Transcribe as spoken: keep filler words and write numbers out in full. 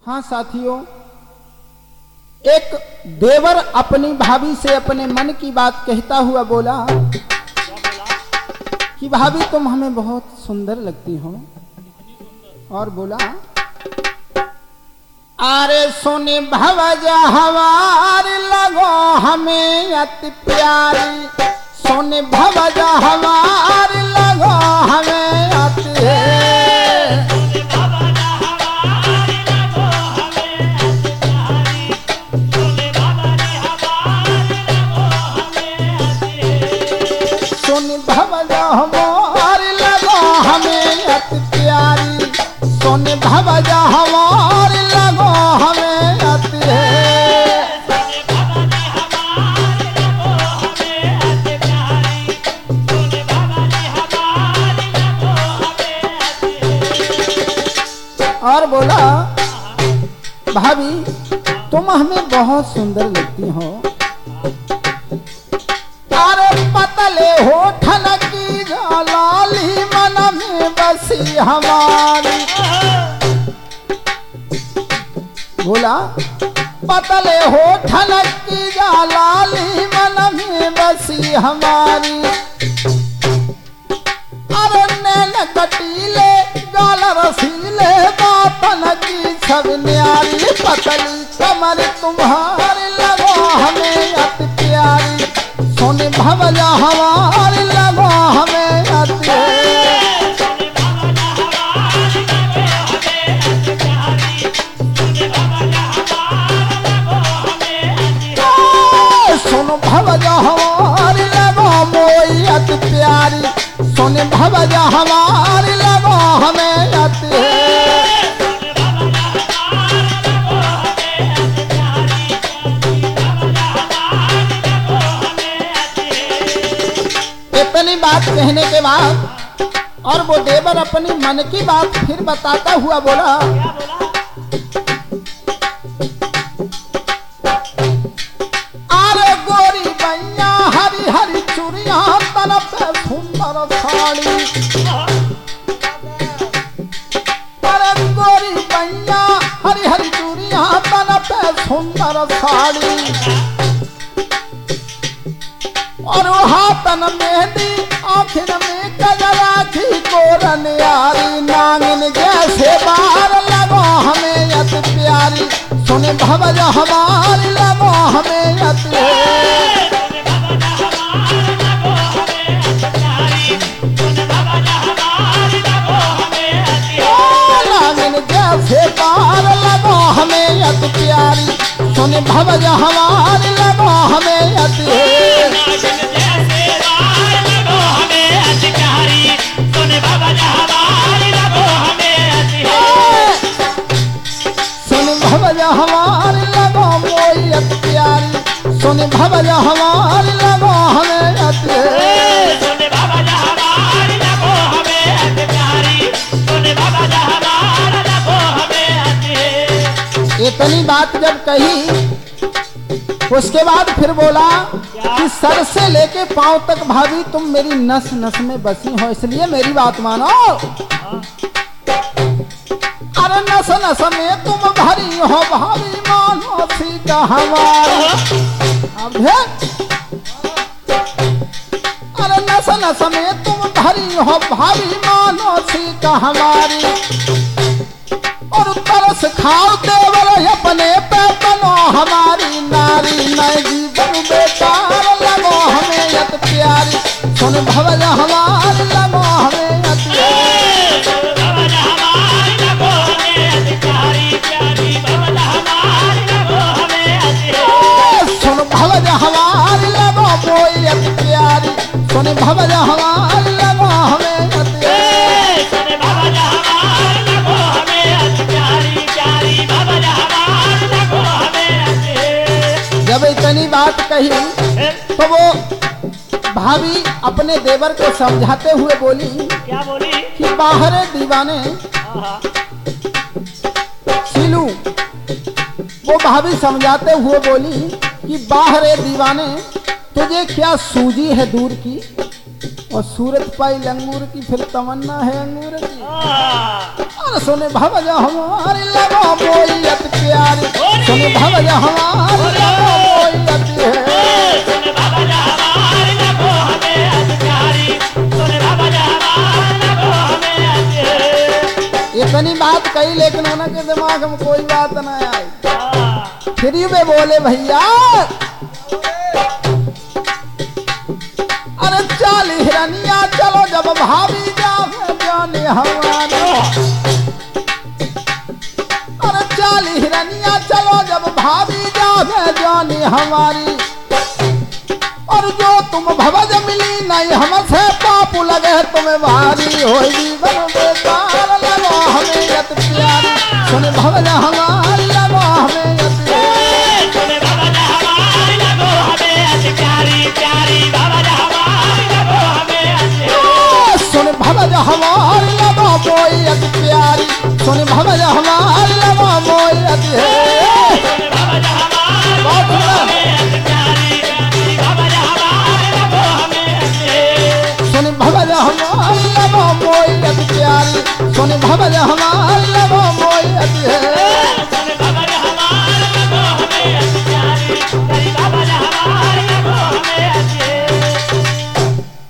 हाँ साथियों, एक देवर अपनी भाभी से अपने मन की बात कहता हुआ बोला कि भाभी तुम हमें बहुत सुंदर लगती हो। और बोला, अरे सोने भवजा हवार लगो हमें अति प्यारी, सोने भवजा हवार लगो हमें अति सोने भवजा हमार लगो हमें अति प्यारी, सोने भवजा हमार लगो हमें अति और बोला, भाभी तुम हमें बहुत सुंदर लगती हो। अरे पतले होठन की लाली मन में बसी हमारी, बोला पतले होठन की लाली मन में बसी हमारी। अरे नैन कटीले गाल रसीले बातन की सब न्यारी, पतली कमर तुम्हारी लगो हमें अति प्यारी, सोने भवजा हमार लगो हमें अति सोनो भवजा हमार लगो मोई अति प्यारी, सोने भवजा हमार लगो हमें अति इतनी बात कहने के बाद और वो देवर अपनी मन की बात फिर बताता हुआ बोला, अरे गोरी बैया हरी हरी चूड़िया तन पे सुंदर साड़ी, अरे गोरी बैया हरी हरी चूड़िया तन पे सुंदर साड़ी। और हाथन मेहंदी आखिर में कजरा की कोरन यारी, नागिन जैसे बार लगो हमें अति प्यारी, सोने भवजा हमार लगो हमें अति नागिन जैसे बार लगो हमें अति प्यारी, सोने भवजा हमार लगो हमें अति भवजा हमार लगो मोई अति प्यारी, सोने भवजा हमार लगो हमें अति सोने भवजा हमार लगो हमें अति प्यारी, सोने भवजा हमार लगो हमें अति। इतनी बात जब कही उसके बाद फिर बोला कि सर से लेके पांव तक भाभी तुम मेरी नस नस में बसी हो, इसलिए मेरी बात मानो। अरे नस नस में तुम भरी हो भाभी मानो सीता हमारी, अरे नस नस में तुम भरी हो भाभी मानो सीता हमारी। और तरस खाओ देवर अपने पे बनो हमारी नारी, नए जीवन बेकार लगो हमें अति प्यारी, सोने भवजा हमार लगो हमें अति भवजा हमार लगो मोई अति प्यारी, सोने भवजा हमार लगो हमें अति सोने भवजा हमार लगो हमें अति प्यारी प्यारी भवजा हमार लगो हमें अति। जब इतनी बात कही तो वो भाभी अपने देवर को समझाते हुए बोली, क्या बोली कि बाहर दीवाने सीलू, वो भाभी समझाते हुए बोली कि बाहर दीवाने तुझे क्या सूझी है दूर की, और सूरत पाई लंगूर की फिर तमन्ना है अंगूर की। और सुने भवजा हमारी लगो मोई भवज हमारी लगो मोई अति है। सुन बाबा जा हमारी लगो हमें अति प्यारी, सुन बाबा जा हमारी लगो हमें अति है। इतनी बात कही लेकिन उनके दिमाग में कोई बात न आई। हाँ, फिर वे बोले भैया अरे चाली हिरनिया चलो जब भाभी जावे जाने हमारी। अरे चाली हिरनिया चलो जब भाभी जावे जाने हमारी। और जो तुम भवज मिली नहीं हमसे पाप लगे तुम्हें भारी होगी बनो बेकार लगो हमें यत प्यारी। सुन भवज हमारी लगो हमें यत सुन बाबा जा हमारी लगो हमें अति प्यारी प्यारी, बाबा जा हमारी लगो हमें अति है। सुन भवज हमारी लगो मोई अति प्यारी, सुन भवज हमारी लगो मोई अति है। सुन बाबा जा हमारी बहुत लगो सुंदर। हमें अति प्यारी प्यारी, बाबा जा हमारी लगो हमें अति है। सुन भवज हमारी लगो मोई अति प्यारी, सुन भवज हमारी